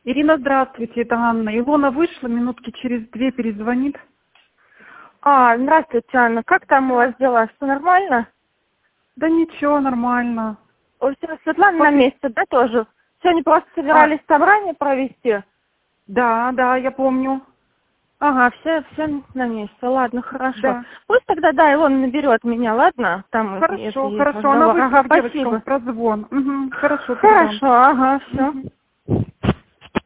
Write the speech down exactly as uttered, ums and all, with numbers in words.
Ирина, здравствуйте, это Анна. Илона вышла, минутки через две перезвонит. А, здравствуйте, Анна. Как там у вас дела? Все нормально? Да ничего, нормально. О, всё, Светлана Пос- на месте, да, тоже? Сегодня просто собирались собрание провести. Да, да, я помню. Ага, все, все на месте. Ладно, хорошо. Да. Пусть тогда, да, Илона наберет меня, ладно? Там, Хорошо, если есть хорошо. Она разговор. выйдет Ага, к девочкам спасибо. в прозвон. Угу, хорошо, передам. Хорошо, ага, все. Мгм.